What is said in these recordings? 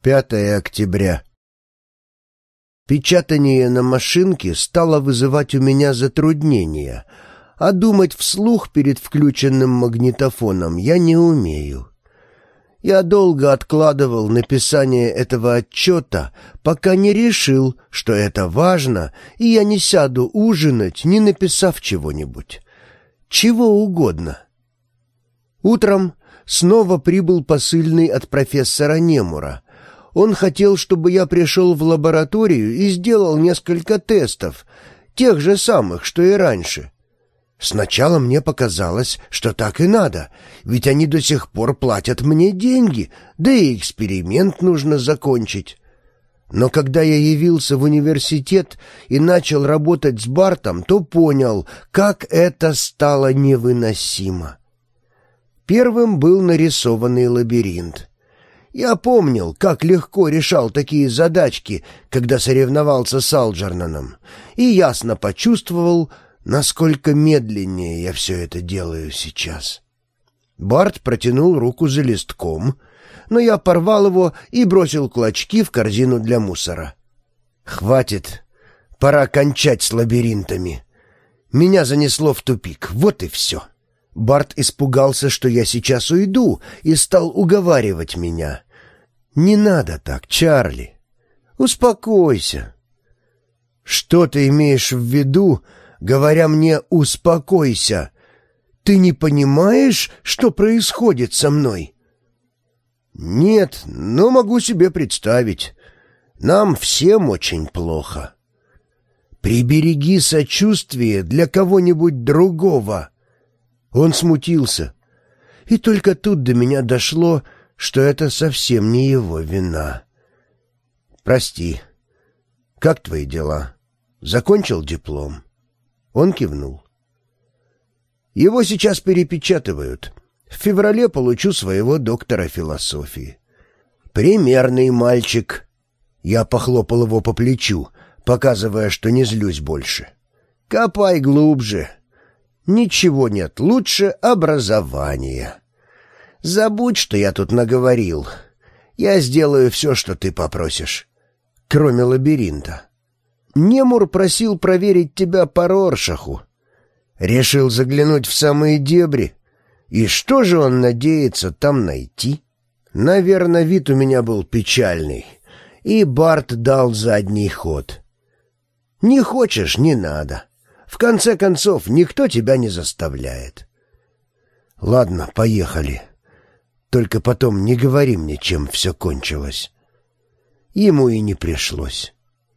5 октября. Печатание на машинке стало вызывать у меня затруднения, а думать вслух перед включенным магнитофоном я не умею. Я долго откладывал написание этого отчета, пока не решил, что это важно, и я не сяду ужинать, не написав чего-нибудь. Чего угодно. Утром снова прибыл посыльный от профессора Немура. Он хотел, чтобы я пришел в лабораторию и сделал несколько тестов, тех же самых, что и раньше. Сначала мне показалось, что так и надо, ведь они до сих пор платят мне деньги, да и эксперимент нужно закончить. Но когда я явился в университет и начал работать с Бартом, то понял, как это стало невыносимо. Первым был нарисованный лабиринт. Я помнил, как легко решал такие задачки, когда соревновался с Алджерноном, и ясно почувствовал, насколько медленнее я все это делаю сейчас. Барт протянул руку за листком, но я порвал его и бросил клочки в корзину для мусора. «Хватит, пора кончать с лабиринтами. Меня занесло в тупик, вот и все». Барт испугался, что я сейчас уйду, и стал уговаривать меня. «Не надо так, Чарли. Успокойся». «Что ты имеешь в виду, говоря мне «успокойся»? Ты не понимаешь, что происходит со мной?» «Нет, но могу себе представить. Нам всем очень плохо. Прибереги сочувствие для кого-нибудь другого». Он смутился, и только тут до меня дошло, что это совсем не его вина. «Прости. Как твои дела? Закончил диплом?» Он кивнул. «Его сейчас перепечатывают. В феврале получу своего доктора философии». «Примерный мальчик». Я похлопал его по плечу, показывая, что не злюсь больше. «Копай глубже. Ничего нет лучше образования. Забудь, что я тут наговорил. Я сделаю все, что ты попросишь, кроме лабиринта. Немур просил проверить тебя по Роршаху. Решил заглянуть в самые дебри. И что же он надеется там найти?» Наверное, вид у меня был печальный, и Барт дал задний ход. «Не хочешь — не надо. В конце концов, никто тебя не заставляет». «Ладно, поехали. Только потом не говори мне, чем все кончилось». Ему и не пришлось.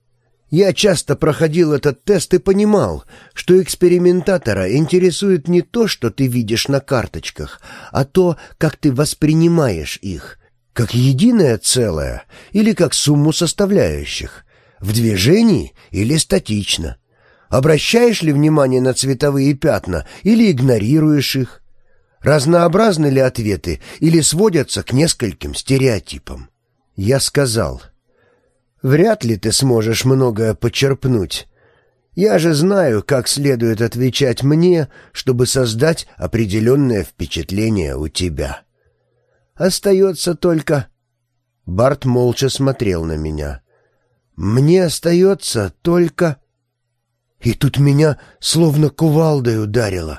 Я часто проходил этот тест и понимал, что экспериментатора интересует не то, что ты видишь на карточках, а то, как ты воспринимаешь их, как единое целое или как сумму составляющих, в движении или статично. Обращаешь ли внимание на цветовые пятна или игнорируешь их? Разнообразны ли ответы или сводятся к нескольким стереотипам? Я сказал: «Вряд ли ты сможешь многое почерпнуть. Я же знаю, как следует отвечать мне, чтобы создать определенное впечатление у тебя. Остается только...» Барт молча смотрел на меня. «Мне остается только...» И тут меня словно кувалдой ударило.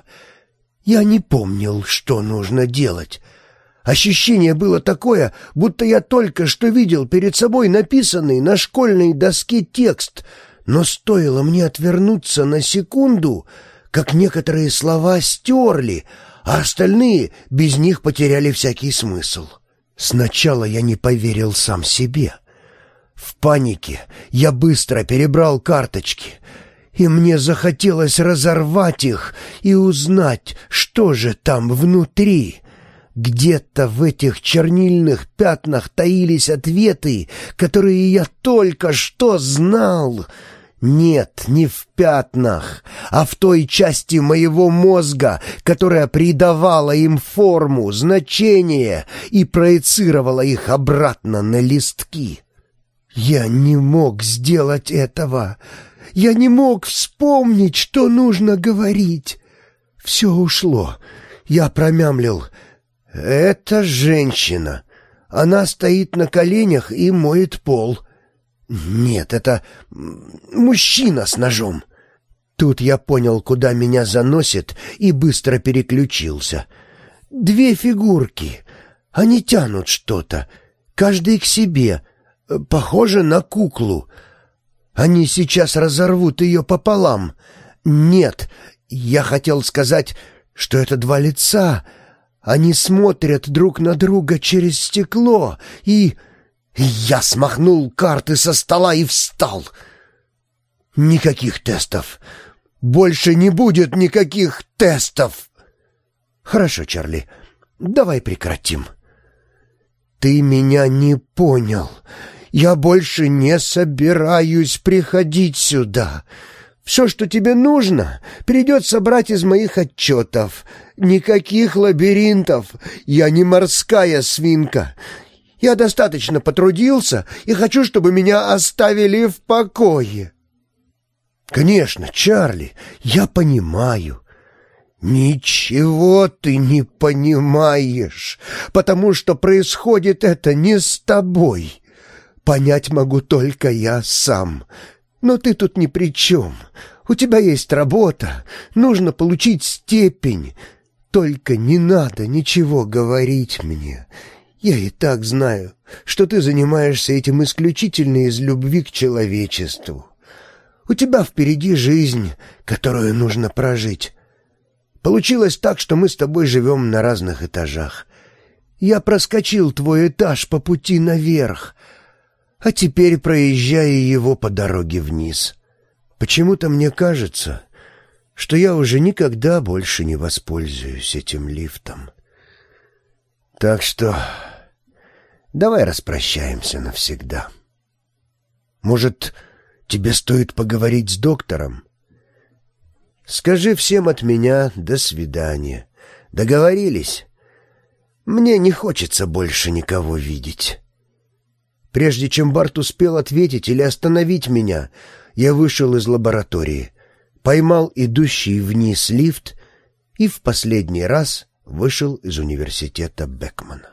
Я не помнил, что нужно делать. Ощущение было такое, будто я только что видел перед собой написанный на школьной доске текст, но стоило мне отвернуться на секунду, как некоторые слова стерли, а остальные без них потеряли всякий смысл. Сначала я не поверил сам себе. В панике я быстро перебрал карточки, и мне захотелось разорвать их и узнать, что же там внутри. Где-то в этих чернильных пятнах таились ответы, которые я только что знал. Нет, не в пятнах, а в той части моего мозга, которая придавала им форму, значение и проецировала их обратно на листки. Я не мог сделать этого. Я не мог вспомнить, что нужно говорить. Все ушло. Я промямлил: «Это женщина. Она стоит на коленях и моет пол. Нет, это мужчина с ножом. Тут я понял, куда меня заносит, и быстро переключился. 2 фигурки. Они тянут что-то, каждый к себе, похоже на куклу. Они сейчас разорвут ее пополам. Нет, я хотел сказать, что это 2 лица. Они смотрят друг на друга через стекло, и... Я смахнул карты со стола и встал. Никаких тестов. Больше не будет никаких тестов. Хорошо, Чарли, давай прекратим. Ты меня не понял. Я больше не собираюсь приходить сюда. Все, что тебе нужно, придется брать из моих отчетов. Никаких лабиринтов. Я не морская свинка. Я достаточно потрудился и хочу, чтобы меня оставили в покое. Конечно, Чарли, я понимаю. Ничего ты не понимаешь, потому что происходит это не с тобой. Понять могу только я сам. Но ты тут ни при чем. У тебя есть работа, нужно получить степень. Только не надо ничего говорить мне. Я и так знаю, что ты занимаешься этим исключительно из любви к человечеству. У тебя впереди жизнь, которую нужно прожить. Получилось так, что мы с тобой живем на разных этажах. Я проскочил твой этаж по пути наверх, а теперь проезжаю его по дороге вниз. Почему-то мне кажется, что я уже никогда больше не воспользуюсь этим лифтом. Так что давай распрощаемся навсегда. Может, тебе стоит поговорить с доктором? Скажи всем от меня «до свидания». Договорились? Мне не хочется больше никого видеть. Прежде чем Барт успел ответить или остановить меня, я вышел из лаборатории, поймал идущий вниз лифт и в последний раз вышел из университета Бекмана.